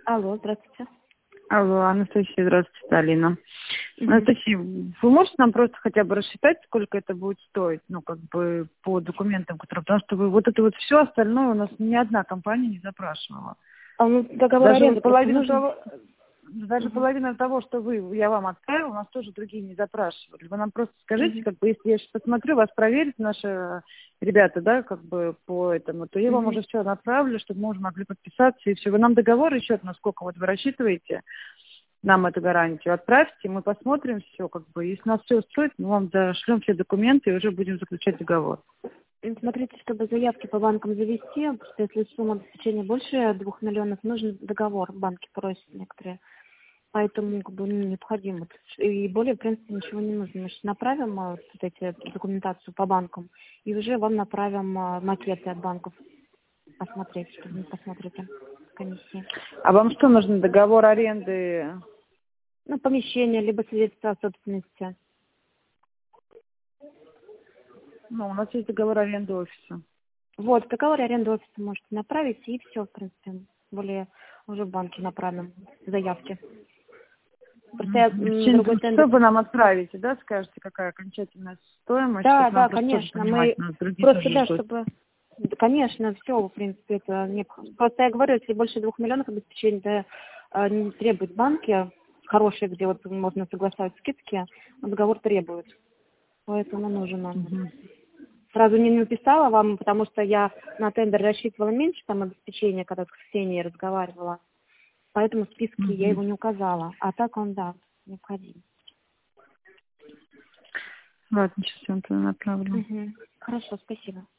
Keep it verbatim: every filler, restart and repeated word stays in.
Алло, здравствуйте. Алло, Анастасия, здравствуйте, это Алина. Мгм. Анастасия, вы можете нам просто хотя бы рассчитать, сколько это будет стоить, ну, как бы, по документам, которые... Потому что вы вот это вот все остальное у нас ни одна компания не запрашивала. А ну, договор Даже аренды просто половину нужен? того, даже Мгм. половина того, что вы, я вам отправила, у нас тоже другие не запрашивали. Вы нам просто скажите, Мгм. как бы, если я сейчас посмотрю, вас проверят наши ребята, да, как бы по этому, то я вам Мгм. уже все направлю, чтобы мы уже могли подписаться и все. Вы нам договор еще, насколько вот вы рассчитываете нам эту гарантию, отправьте, мы посмотрим все, как бы, если нас все устроит, мы вам дошлем все документы и уже будем заключать договор. М, Смотрите, чтобы заявки по банкам завести, потому что если сумма обеспечения больше двух миллионов, нужен договор, банки просят некоторые. Поэтому как бы, ну, необходимо. И более, в принципе, ничего не нужно. Мы сейчас направим а, вот эти документацию по банкам и уже вам направим а, макеты от банков посмотреть, чтобы вы посмотрите комиссии. А вам что нужно, договор аренды? Ну, помещение, либо свидетельство о собственности. Ну, у нас есть договор аренды офиса. Вот, договор аренды офиса можете направить, и все, в принципе, более уже в банке направим заявки. Просто я Мгм. В м, течение другой двух тендер. часов вы нам отправите, да, скажете, какая окончательная стоимость, Да, чтобы нам да, просто тоже конечно, понимать, мы нас другие просто, тоже да, ждут. чтобы, да, конечно, все, в принципе, это не... Просто я говорю, если больше двух миллионов обеспечения, да, э, не требуют банки, хорошие, где вот можно соглашать скидки, но договор требует, поэтому нужен нам. Мгм. Сразу не написала вам, потому что я на тендер рассчитывала меньше там обеспечения, когда с Ксенией разговаривала. Поэтому в списке я Мгм. его не указала. А так он, да, необходим. Ладно, сейчас я вам туда направлю. Угу. Хорошо, спасибо.